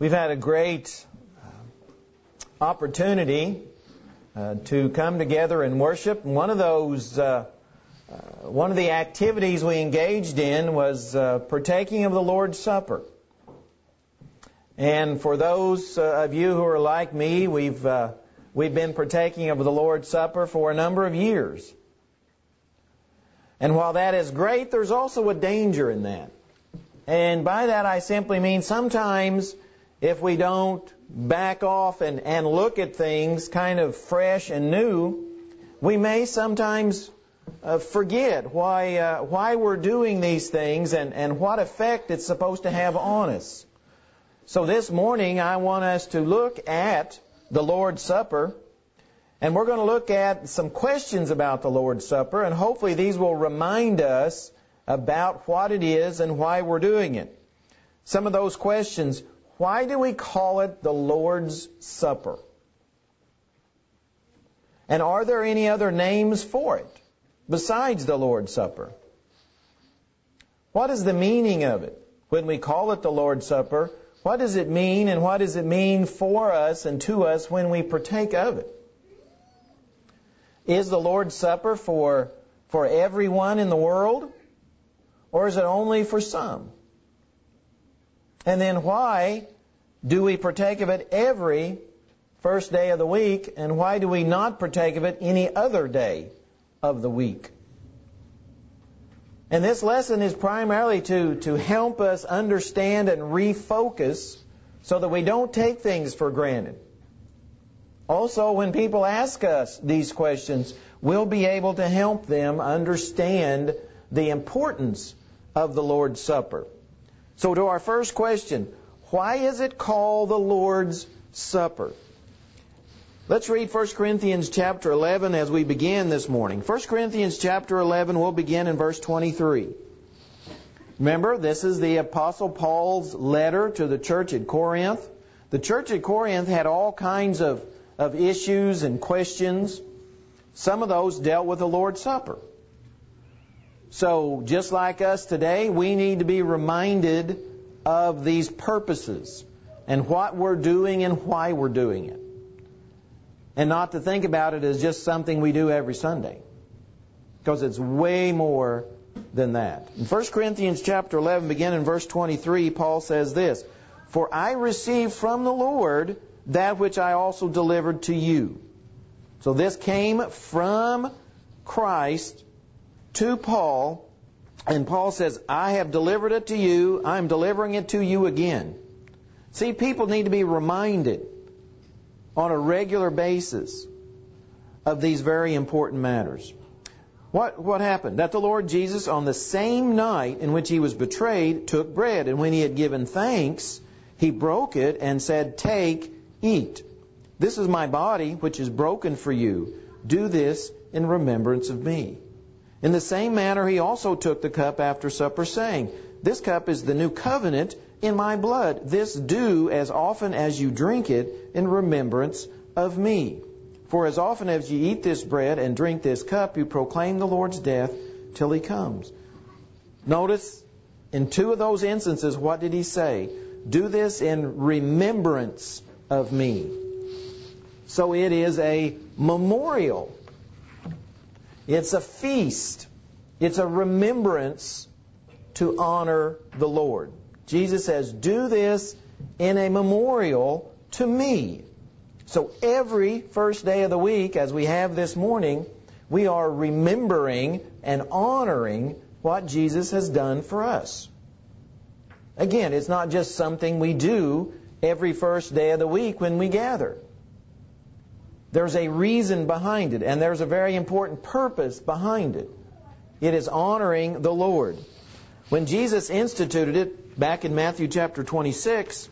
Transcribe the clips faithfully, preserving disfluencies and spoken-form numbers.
We've had a great opportunity uh, to come together and worship. And one of those, uh, uh, one of the activities we engaged in was uh, partaking of the Lord's Supper. And for those uh, of you who are like me, we've uh, we've been partaking of the Lord's Supper for a number of years. And while that is great, there's also a danger in that. And by that I simply mean sometimes if we don't back off and, and look at things kind of fresh and new, we may sometimes uh, forget why uh, why we're doing these things and, and what effect it's supposed to have on us. So this morning I want us to look at the Lord's Supper, and we're going to look at some questions about the Lord's Supper, and hopefully these will remind us about what it is and why we're doing it. Some of those questions: why do we call it the Lord's Supper? And are there any other names for it besides the Lord's Supper? What is the meaning of it? When we call it the Lord's Supper, what does it mean, and what does it mean for us and to us when we partake of it? Is the Lord's Supper for, for everyone in the world, or is it only for some? And then why do we partake of it every first day of the week, and why do we not partake of it any other day of the week? And this lesson is primarily to, to help us understand and refocus so that we don't take things for granted. Also, when people ask us these questions, we'll be able to help them understand the importance of the Lord's Supper. So to our first question, why is it called the Lord's Supper? Let's read First Corinthians chapter eleven as we begin this morning. First Corinthians chapter eleven, we'll begin in verse twenty-three. Remember, this is the Apostle Paul's letter to the church at Corinth. The church at Corinth had all kinds of, of issues and questions. Some of those dealt with the Lord's Supper. So, just like us today, we need to be reminded of these purposes and what we're doing and why we're doing it. And not to think about it as just something we do every Sunday, because it's way more than that. In First Corinthians chapter eleven, beginning in verse twenty-three, Paul says this: "For I received from the Lord that which I also delivered to you." So this came from Christ to Paul, and Paul says, I have delivered it to you, I'm delivering it to you again. See, people need to be reminded on a regular basis of these very important matters. What, what happened? That the Lord Jesus, on the same night in which He was betrayed, took bread, and when He had given thanks, He broke it and said, "Take, eat. This is my body, which is broken for you. Do this in remembrance of me." In the same manner, He also took the cup after supper, saying, "This cup is the new covenant in my blood. This do as often as you drink it in remembrance of me. For as often as you eat this bread and drink this cup, you proclaim the Lord's death till He comes." Notice, in two of those instances, what did He say? Do this in remembrance of me. So it is a memorial. It's a feast. It's a remembrance to honor the Lord. Jesus says, do this in a memorial to me. So every first day of the week, as we have this morning, we are remembering and honoring what Jesus has done for us. Again, it's not just something we do every first day of the week when we gather. There's a reason behind it, and there's a very important purpose behind it. It is honoring the Lord. When Jesus instituted it back in Matthew chapter twenty-six,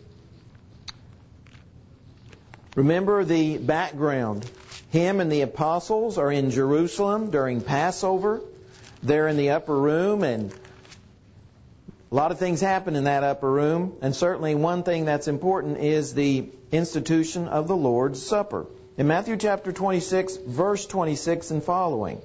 remember the background. Him and the apostles are in Jerusalem during Passover. They're in the upper room, and a lot of things happen in that upper room. And certainly one thing that's important is the institution of the Lord's Supper. In Matthew chapter twenty-six, verse twenty-six and following.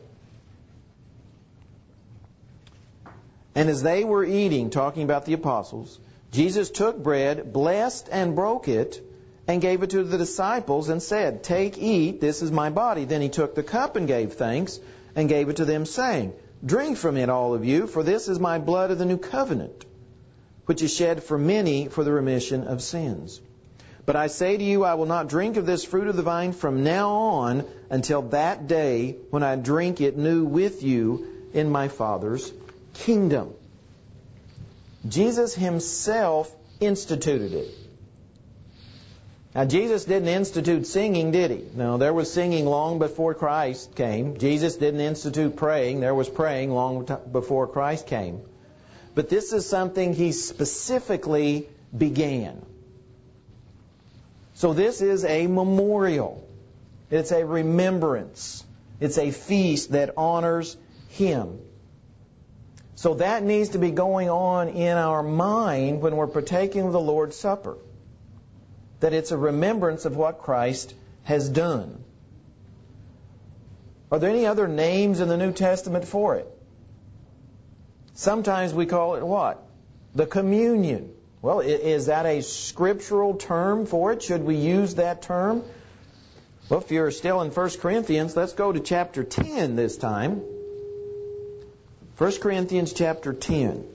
"And as they were eating," talking about the apostles, Jesus took bread, blessed and broke it, and gave it to the disciples and said, "Take, eat, this is my body." Then he took the cup and gave thanks and gave it to them, saying, "Drink from it, all of you, for this is my blood of the new covenant, which is shed for many for the remission of sins. But I say to you, I will not drink of this fruit of the vine from now on until that day when I drink it new with you in my Father's kingdom." Jesus himself instituted it. Now, Jesus didn't institute singing, did he? No, there was singing long before Christ came. Jesus didn't institute praying. There was praying long before Christ came. But this is something he specifically began. So this is a memorial. It's a remembrance. It's a feast that honors him. So that needs to be going on in our mind when we're partaking of the Lord's Supper. That it's a remembrance of what Christ has done. Are there any other names in the New Testament for it? Sometimes we call it what? The communion. Well, is that a scriptural term for it? Should we use that term? Well, if you're still in First Corinthians, let's go to chapter ten this time. First Corinthians chapter ten.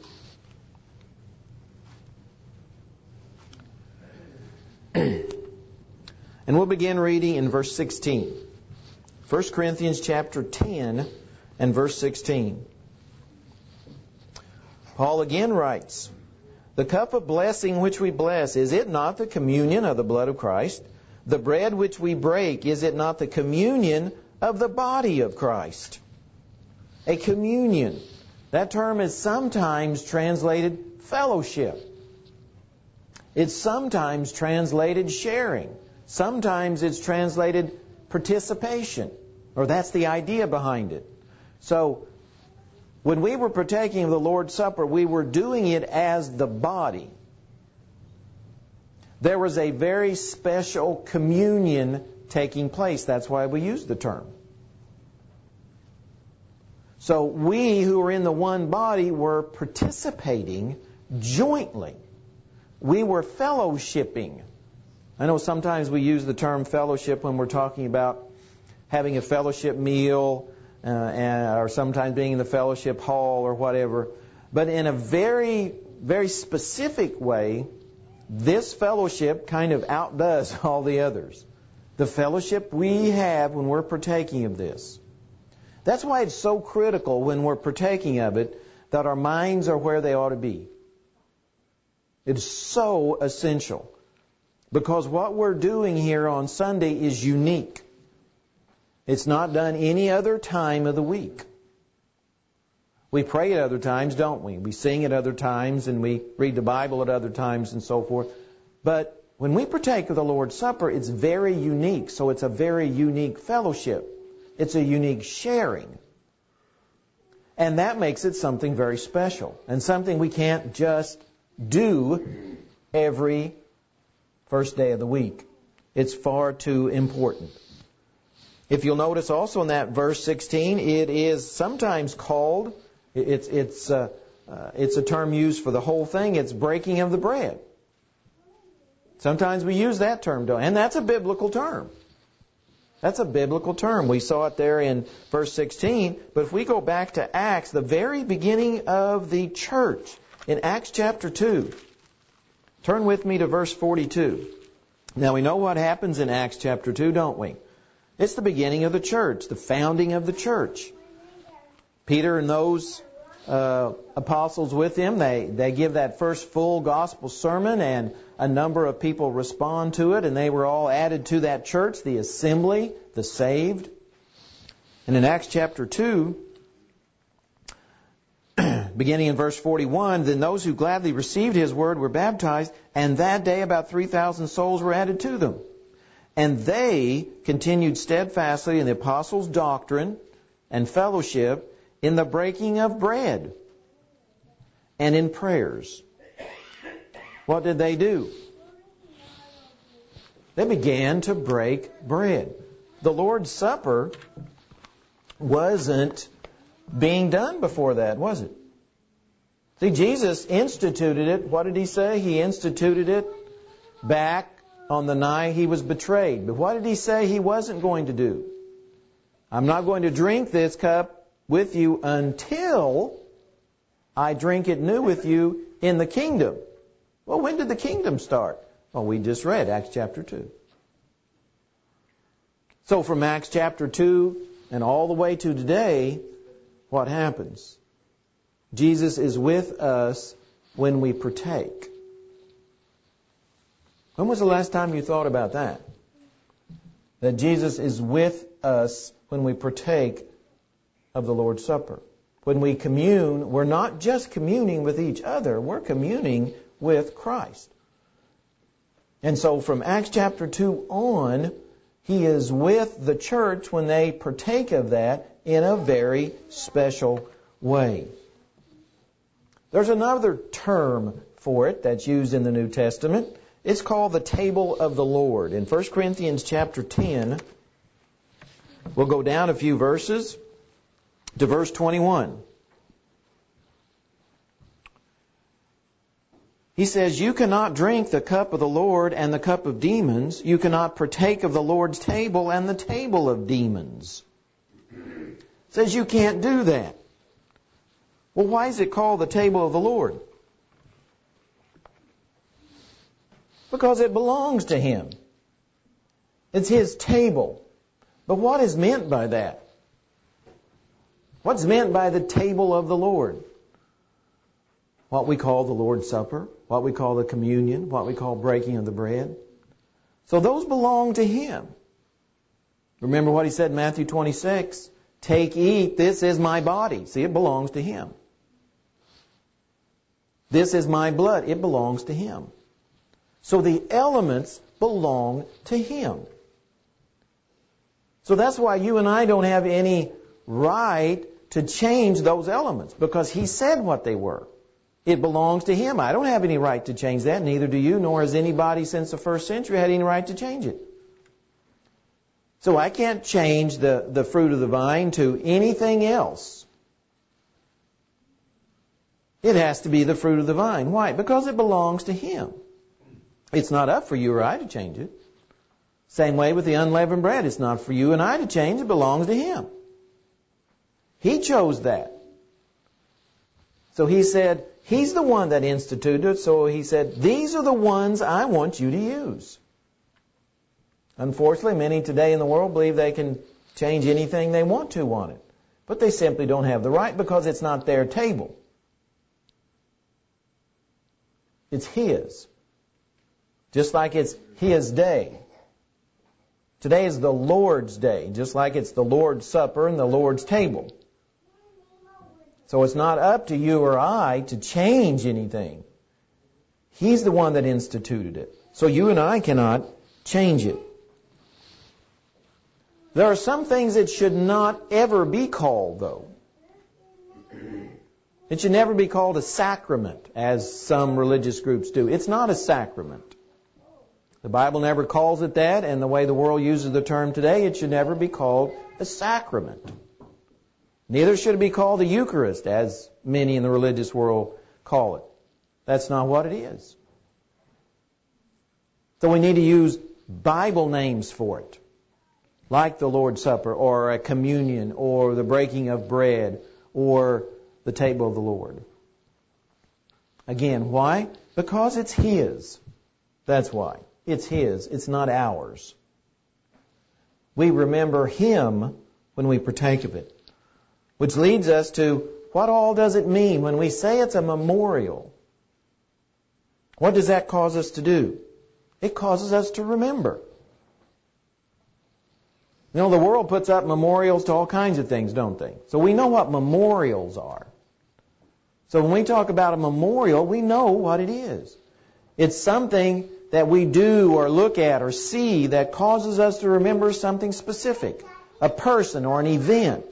And we'll begin reading in verse sixteen. First Corinthians chapter ten and verse sixteen. Paul again writes, "The cup of blessing which we bless, is it not the communion of the blood of Christ? The bread which we break, is it not the communion of the body of Christ?" A communion. That term is sometimes translated fellowship. It's sometimes translated sharing. Sometimes it's translated participation. Or that's the idea behind it. So, when we were partaking of the Lord's Supper, we were doing it as the body. There was a very special communion taking place. That's why we use the term. So we who are in the one body were participating jointly. We were fellowshipping. I know sometimes we use the term fellowship when we're talking about having a fellowship meal, uh, and, or sometimes being in the fellowship hall or whatever. But in a very, very specific way, this fellowship kind of outdoes all the others. The fellowship we have when we're partaking of this. That's why it's so critical when we're partaking of it that our minds are where they ought to be. It's so essential. Because what we're doing here on Sunday is unique. It's not done any other time of the week. We pray at other times, don't we? We sing at other times and we read the Bible at other times and so forth. But when we partake of the Lord's Supper, it's very unique. So it's a very unique fellowship. It's a unique sharing. And that makes it something very special. And something we can't just do every first day of the week. It's far too important. If you'll notice also in that verse sixteen, it is sometimes called, it's it's uh, uh, it's a term used for the whole thing. It's breaking of the bread. Sometimes we use that term, don't we? And that's a biblical term. That's a biblical term. We saw it there in verse sixteen. But if we go back to Acts, the very beginning of the church, in Acts chapter two, turn with me to verse forty-two. Now we know what happens in Acts chapter two, don't we? It's the beginning of the church, the founding of the church. Peter and those uh, apostles with him, they, they give that first full gospel sermon, and a number of people respond to it, and they were all added to that church, the assembly, the saved. And in Acts chapter two, beginning in verse forty-one, then those who gladly received his word were baptized, and that day about three thousand souls were added to them. And they continued steadfastly in the apostles' doctrine and fellowship, in the breaking of bread, and in prayers. What did they do? They began to break bread. The Lord's Supper wasn't being done before that, was it? See, Jesus instituted it. What did He say? He instituted it back on the night He was betrayed. But what did He say He wasn't going to do? I'm not going to drink this cup with you until I drink it new with you in the kingdom. Well, when did the kingdom start? Well, we just read Acts chapter two. So from Acts chapter two and all the way to today, what happens? Jesus is with us when we partake. When was the last time you thought about that? That Jesus is with us when we partake of the Lord's Supper. When we commune, we're not just communing with each other, we're communing with Christ. And so from Acts chapter two on, He is with the church when they partake of that in a very special way. There's another term for it that's used in the New Testament. It's called the table of the Lord. In First Corinthians chapter ten, we'll go down a few verses to verse twenty-one. He says, you cannot drink the cup of the Lord and the cup of demons. You cannot partake of the Lord's table and the table of demons. It says you can't do that. Well, why is it called the table of the Lord? Because it belongs to Him. It's His table. But what is meant by that? What's meant by the table of the Lord? What we call the Lord's Supper, what we call the communion, what we call breaking of the bread. So those belong to Him. Remember what He said in Matthew twenty-six, take, eat, this is my body. See, it belongs to Him. This is my blood. It belongs to Him. So the elements belong to Him. So that's why you and I don't have any right to change those elements, because He said what they were. It belongs to Him. I don't have any right to change that, neither do you, nor has anybody since the first century had any right to change it. So I can't change the, the fruit of the vine to anything else. It has to be the fruit of the vine. Why? Because it belongs to Him. It's not up for you or I to change it. Same way with the unleavened bread. It's not for you and I to change. It belongs to Him. He chose that. So He said, He's the one that instituted it. So He said, these are the ones I want you to use. Unfortunately, many today in the world believe they can change anything they want to on it. But they simply don't have the right because it's not their table. It's His. Just like it's His day. Today is the Lord's day, just like it's the Lord's Supper and the Lord's table. So it's not up to you or I to change anything. He's the one that instituted it. So you and I cannot change it. There are some things that should not ever be called, though. It should never be called a sacrament, as some religious groups do. It's not a sacrament. The Bible never calls it that, and the way the world uses the term today, it should never be called a sacrament. Neither should it be called the Eucharist, as many in the religious world call it. That's not what it is. So we need to use Bible names for it, like the Lord's Supper, or a communion, or the breaking of bread, or the table of the Lord. Again, why? Because it's His. That's why. It's His. It's not ours. We remember Him when we partake of it. Which leads us to, what all does it mean when we say it's a memorial? What does that cause us to do? It causes us to remember. You know, the world puts up memorials to all kinds of things, don't they? So we know what memorials are. So when we talk about a memorial, we know what it is. It's something that we do or look at or see that causes us to remember something specific, a person or an event.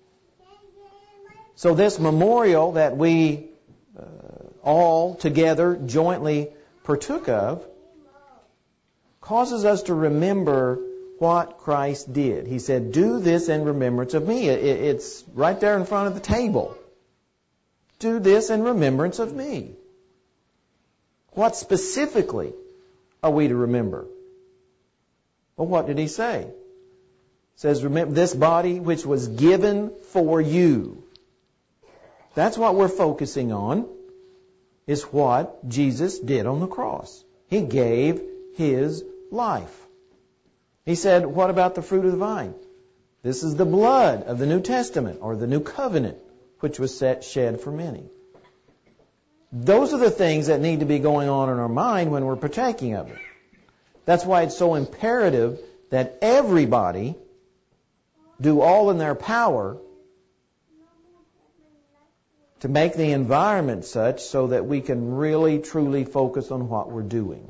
So this memorial that we uh, all together jointly partook of causes us to remember what Christ did. He said, do this in remembrance of me. It, it's right there in front of the table. do this in remembrance of me. What specifically are we to remember? Well, what did he say? It says, remember this body which was given for you. That's what we're focusing on, is what Jesus did on the cross. He gave His life. He said, what about the fruit of the vine? This is the blood of the New Testament, or the New Covenant, which was set, shed for many. Those are the things that need to be going on in our mind when we're partaking of it. That's why it's so imperative that everybody do all in their power to make the environment such so that we can really, truly focus on what we're doing.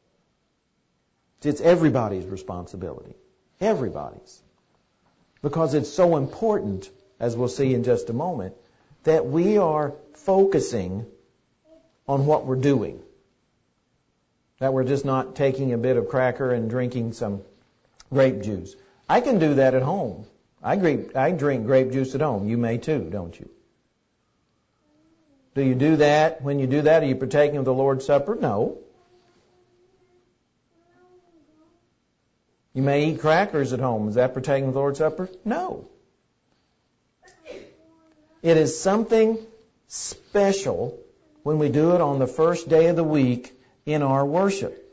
It's everybody's responsibility. Everybody's. Because it's so important, as we'll see in just a moment, that we are focusing on what we're doing. That we're just not taking a bit of cracker and drinking some grape juice. I can do that at home. I drink, I drink grape juice at home. You may too, don't you? Do you do that? When you do that, are you partaking of the Lord's Supper? No. You may eat crackers at home. Is that partaking of the Lord's Supper? No. It is something special when we do it on the first day of the week in our worship.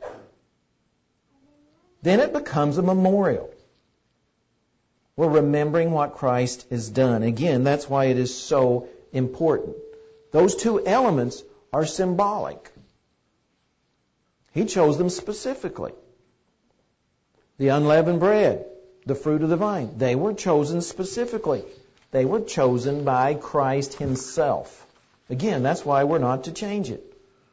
Then it becomes a memorial. We're remembering what Christ has done. Again, that's why it is so important. Those two elements are symbolic. He chose them specifically. The unleavened bread, the fruit of the vine, they were chosen specifically. They were chosen by Christ Himself. Again, that's why we're not to change it.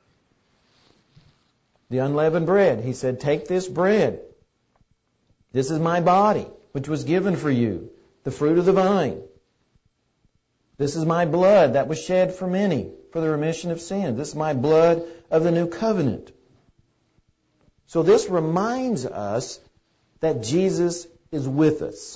The unleavened bread, He said, take this bread. This is my body, which was given for you. The fruit of the vine. This is my blood that was shed for many for the remission of sin. This is my blood of the new covenant. So this reminds us that Jesus is with us.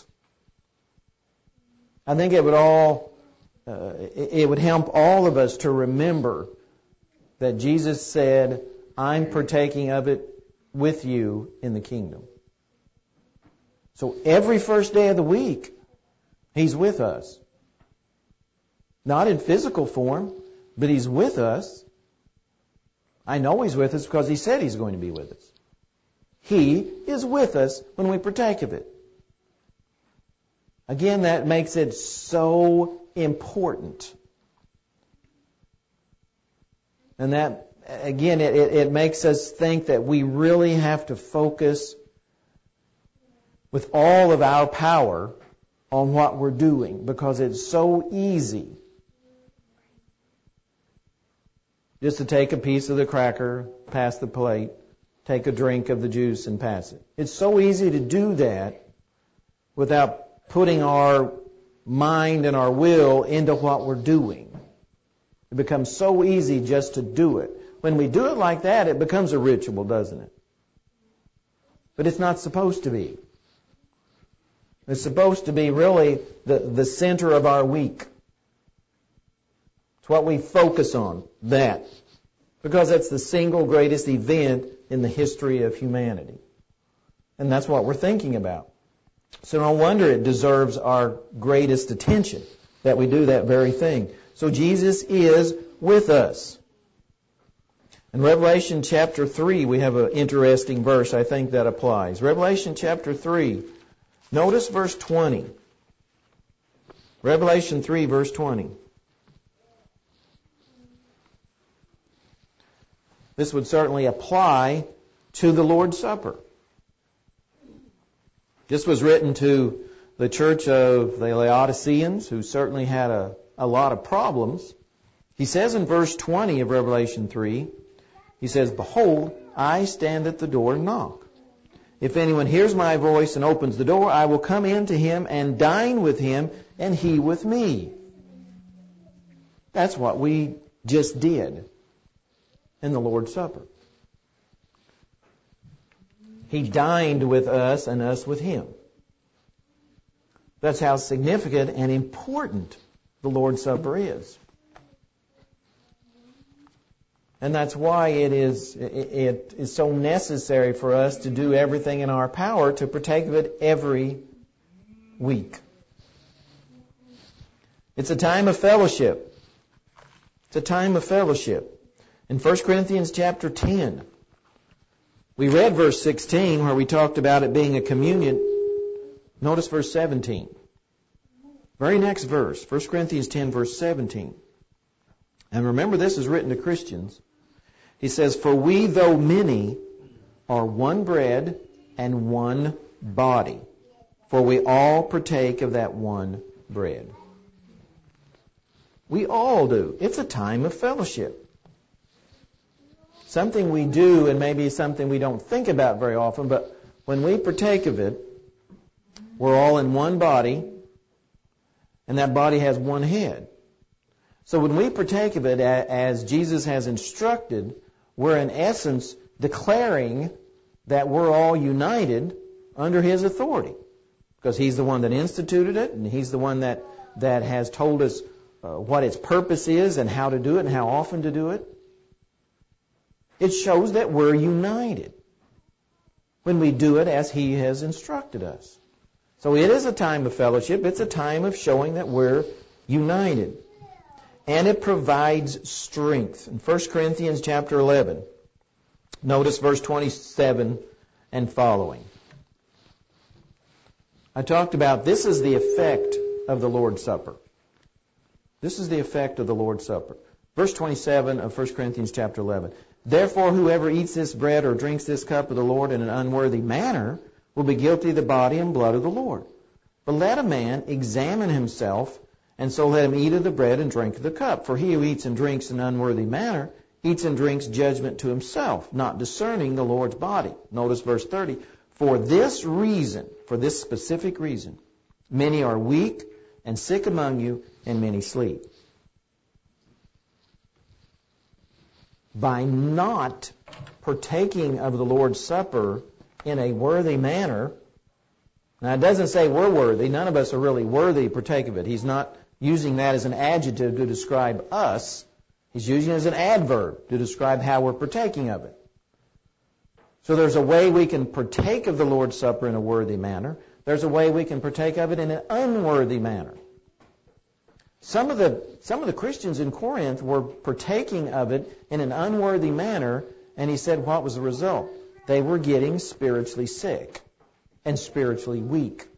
I think it would all, uh, it would help all of us to remember that Jesus said, I'm partaking of it with you in the kingdom. So every first day of the week, He's with us. Not in physical form, but He's with us. I know He's with us because He said He's going to be with us. He is with us when we partake of it. Again, that makes it so important. And that, again, it, it makes us think that we really have to focus with all of our power on what we're doing, because it's so easy just to take a piece of the cracker, pass the plate, take a drink of the juice and pass it. It's so easy to do that without putting our mind and our will into what we're doing. It becomes so easy just to do it. When we do it like that, it becomes a ritual, doesn't it? But it's not supposed to be. It's supposed to be really the, the center of our week. It's what we focus on, that. Because that's the single greatest event in the history of humanity. And that's what we're thinking about. So no wonder it deserves our greatest attention that we do that very thing. So Jesus is with us. In Revelation chapter three, we have an interesting verse I think that applies. Revelation chapter three, notice verse twenty. Revelation three, verse twenty. This would certainly apply to the Lord's Supper. This was written to the church of the Laodiceans, who certainly had a, a lot of problems. He says in verse twenty of Revelation three, he says, behold, I stand at the door and knock. If anyone hears my voice and opens the door, I will come in to him and dine with him, and he with me. That's what we just did in the Lord's Supper. He dined with us and us with Him. That's how significant and important the Lord's Supper is. And that's why it is it is so necessary for us to do everything in our power to partake of it every week. It's a time of fellowship. It's a time of fellowship. In First Corinthians chapter ten, we read verse sixteen where we talked about it being a communion. Notice verse seventeen. Very next verse, First Corinthians ten, verse seventeen. And remember, this is written to Christians. He says, "For we, though many, are one bread and one body, for we all partake of that one bread." We all do. It's a time of fellowship. Something we do, and maybe something we don't think about very often, but when we partake of it, we're all in one body, and that body has one head. So when we partake of it as Jesus has instructed, we're in essence declaring that we're all united under His authority. Because He's the one that instituted it, and He's the one that, that has told us uh, what its purpose is and how to do it and how often to do it. It shows that we're united when we do it as He has instructed us. So it is a time of fellowship. It's a time of showing that we're united. And it provides strength. In First Corinthians chapter eleven, notice verse twenty-seven and following. I talked about this is the effect of the Lord's Supper. This is the effect of the Lord's Supper. Verse twenty-seven of First Corinthians chapter eleven. "Therefore, whoever eats this bread or drinks this cup of the Lord in an unworthy manner will be guilty of the body and blood of the Lord. But let a man examine himself, and so let him eat of the bread and drink of the cup. For he who eats and drinks in an unworthy manner eats and drinks judgment to himself, not discerning the Lord's body." Notice verse thirty. "For this reason," for this specific reason, "many are weak and sick among you, and many sleep." By not partaking of the Lord's Supper in a worthy manner, now it doesn't say we're worthy. None of us are really worthy to partake of it. He's not using that as an adjective to describe us. He's using it as an adverb to describe how we're partaking of it. So there's a way we can partake of the Lord's Supper in a worthy manner. There's a way we can partake of it in an unworthy manner. Some of the some of the Christians in Corinth were partaking of it in an unworthy manner, and he said what was the result? They were getting spiritually sick and spiritually weak.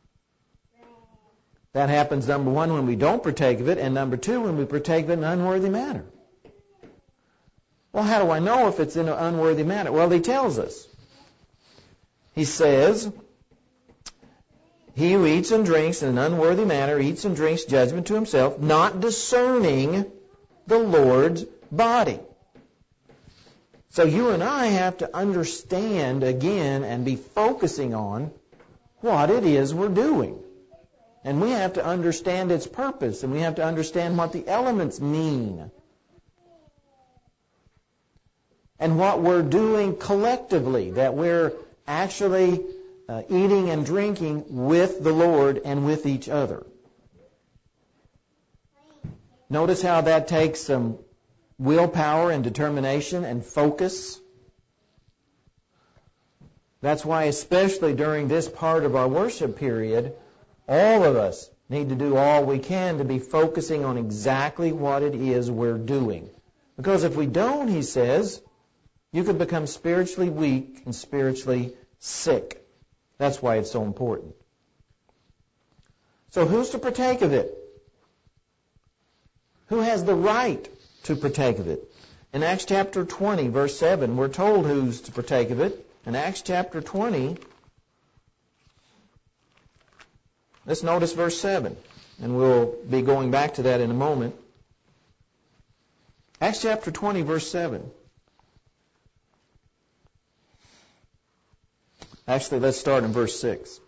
That happens, number one, when we don't partake of it, and number two, when we partake of it in an unworthy manner. Well, how do I know if it's in an unworthy manner? Well, he tells us. He says, "He who eats and drinks in an unworthy manner eats and drinks judgment to himself, not discerning the Lord's body." So you and I have to understand again and be focusing on what it is we're doing. And we have to understand its purpose, and we have to understand what the elements mean. And what we're doing collectively, that we're actually uh, eating and drinking with the Lord and with each other. Notice how that takes some willpower and determination and focus. That's why, especially during this part of our worship period, all of us need to do all we can to be focusing on exactly what it is we're doing. Because if we don't, he says, you could become spiritually weak and spiritually sick. That's why it's so important. So who's to partake of it? Who has the right to partake of it? In Acts chapter twenty, verse seven, we're told who's to partake of it. In Acts chapter twenty, let's notice verse seven, and we'll be going back to that in a moment. Acts chapter twenty, verse seven. Actually, let's start in verse six.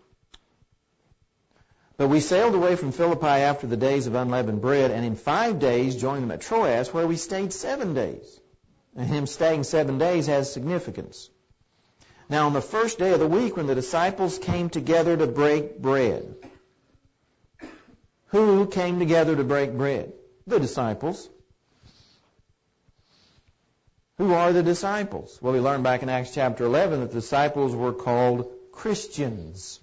"But we sailed away from Philippi after the days of unleavened bread, and in five days joined them at Troas, where we stayed seven days. And him staying seven days has significance. Now on the first day of the week, when the disciples came together to break bread." Who came together to break bread? The disciples. Who are the disciples? Well, we learned back in Acts chapter eleven that the disciples were called Christians.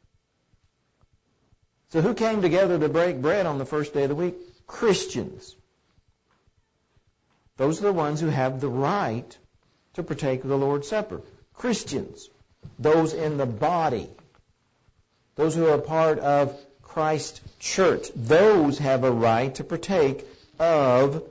So who came together to break bread on the first day of the week? Christians. Those are the ones who have the right to partake of the Lord's Supper. Christians. Those in the body. Those who are part of Christ's church. Those have a right to partake of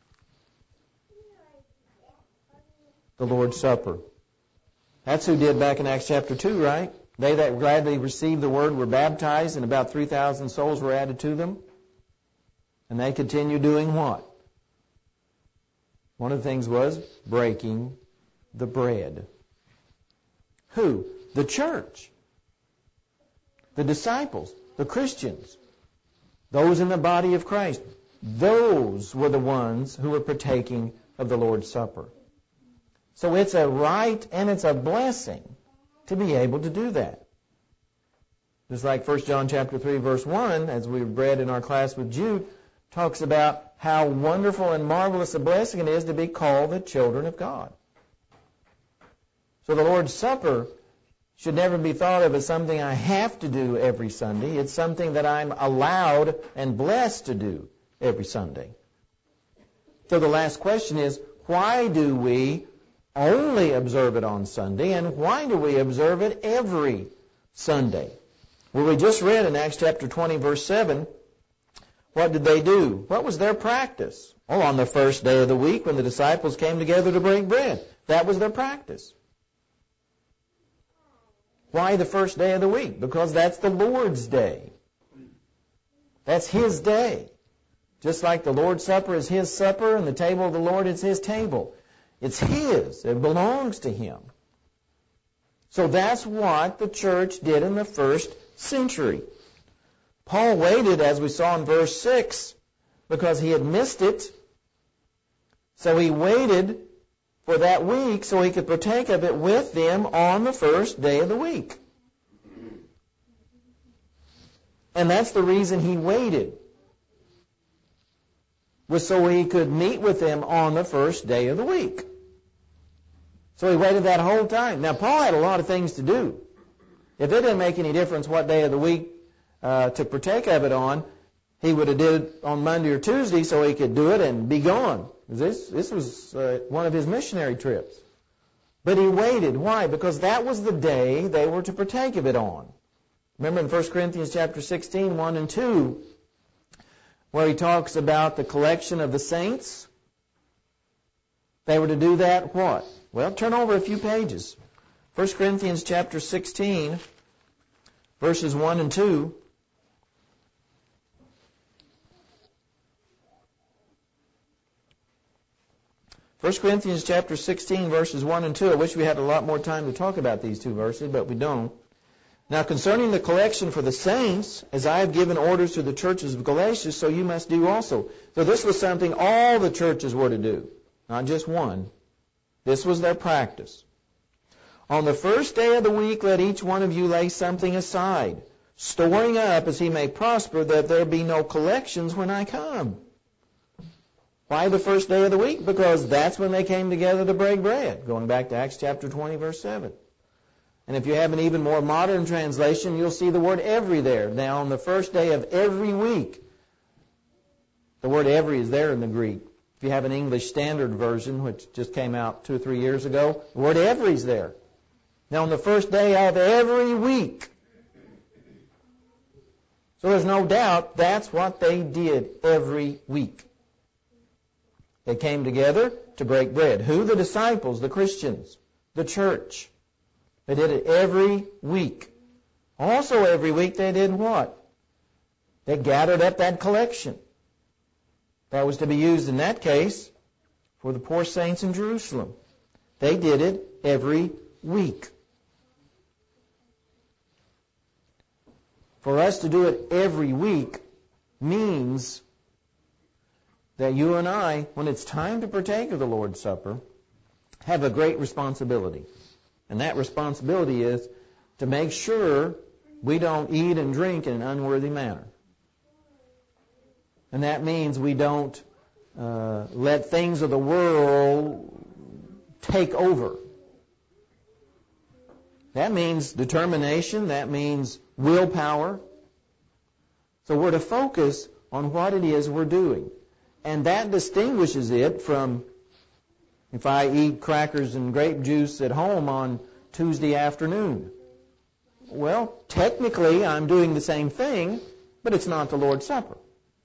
the Lord's Supper. That's who did back in Acts chapter two, right? They that gladly received the word were baptized, and about three thousand souls were added to them. And they continued doing what? One of the things was breaking the bread. Who? The church. The disciples. The Christians. Those in the body of Christ. Those were the ones who were partaking of the Lord's Supper. So it's a right and it's a blessing to be able to do that. Just like First John chapter three verse one, as we read in our class with Jude, talks about how wonderful and marvelous a blessing it is to be called the children of God. So the Lord's Supper should never be thought of as something I have to do every Sunday. It's something that I'm allowed and blessed to do every Sunday. So the last question is, why do we only observe it on Sunday, and why do we observe it every Sunday? Well, we just read in Acts chapter twenty, verse seven, what did they do? What was their practice? Well, on the first day of the week when the disciples came together to break bread. That was their practice. Why the first day of the week? Because that's the Lord's day. That's His day. Just like the Lord's Supper is His supper and the table of the Lord is His table. It's His. It belongs to Him. So that's what the church did in the first century. Paul waited, as we saw in verse six, because he had missed it. So he waited for that week so he could partake of it with them on the first day of the week. And that's the reason he waited, was so he could meet with them on the first day of the week. So he waited that whole time. Now, Paul had a lot of things to do. If it didn't make any difference what day of the week uh, to partake of it on, he would have did it on Monday or Tuesday so he could do it and be gone. This, this was uh, one of his missionary trips. But he waited. Why? Because that was the day they were to partake of it on. Remember in First Corinthians chapter sixteen, one and two, where he talks about the collection of the saints. They were to do that what? Well, turn over a few pages. First Corinthians chapter sixteen, verses one and two. First Corinthians chapter sixteen, verses one and two. I wish we had a lot more time to talk about these two verses, but we don't. Now, concerning the collection for the saints, as I have given orders to the churches of Galatia, so you must do also. So this was something all the churches were to do, not just one. This was their practice. On the first day of the week, let each one of you lay something aside, storing up as he may prosper, that there be no collections when I come. Why the first day of the week? Because that's when they came together to break bread, going back to Acts chapter twenty, verse seven. And if you have an even more modern translation, you'll see the word every there. Now, on the first day of every week, the word every is there in the Greek. If you have an English Standard Version, which just came out two or three years ago, the word every is there. Now, on the first day of every week. So there's no doubt that's what they did every week. They came together to break bread. Who? The disciples, the Christians, the church. They did it every week. Also every week they did what? They gathered up that collection. That was to be used in that case for the poor saints in Jerusalem. They did it every week. For us to do it every week means that you and I, when it's time to partake of the Lord's Supper, have a great responsibility. And that responsibility is to make sure we don't eat and drink in an unworthy manner. And that means we don't uh, let things of the world take over. That means determination. That means willpower. So we're to focus on what it is we're doing. And that distinguishes it from if I eat crackers and grape juice at home on Tuesday afternoon. Well, technically I'm doing the same thing, but it's not the Lord's Supper.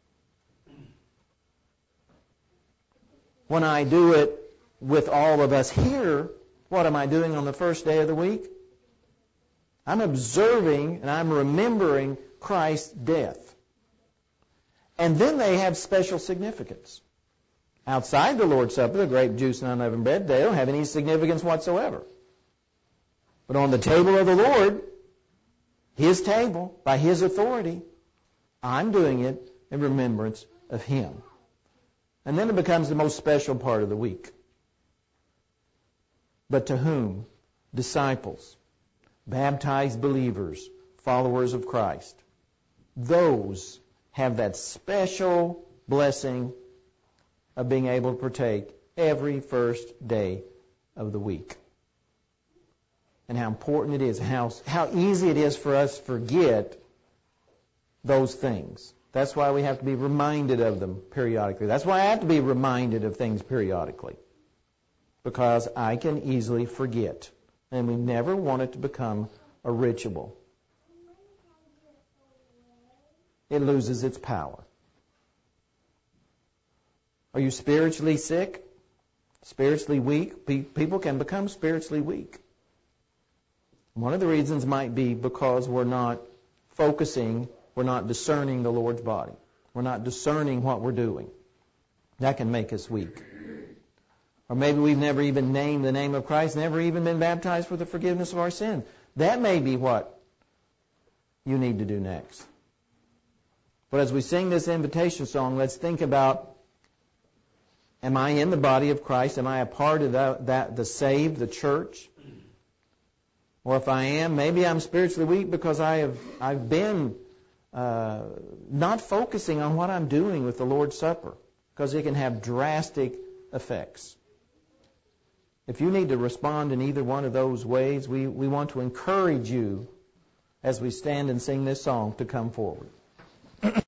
When I do it with all of us here, what am I doing on the first day of the week? I'm observing and I'm remembering Christ's death. And then they have special significance. Outside the Lord's Supper, the grape juice and unleavened bread, they don't have any significance whatsoever. But on the table of the Lord, His table, by His authority, I'm doing it in remembrance of Him. And then it becomes the most special part of the week. But to whom? Disciples, baptized believers, followers of Christ. Those have that special blessing of being able to partake every first day of the week. And how important it is, how, how easy it is for us to forget those things. That's why we have to be reminded of them periodically. That's why I have to be reminded of things periodically. Because I can easily forget. And we never want it to become a ritual. It loses its power. Are you spiritually sick? Spiritually weak? People can become spiritually weak. One of the reasons might be because we're not focusing, we're not discerning the Lord's body. We're not discerning what we're doing. That can make us weak. Or maybe we've never even named the name of Christ, never even been baptized for the forgiveness of our sins. That may be what you need to do next. But as we sing this invitation song, let's think about, am I in the body of Christ? Am I a part of that, that the saved, the church? Or if I am, maybe I'm spiritually weak because I have I've been uh, not focusing on what I'm doing with the Lord's Supper, because it can have drastic effects. If you need to respond in either one of those ways, we, we want to encourage you as we stand and sing this song to come forward.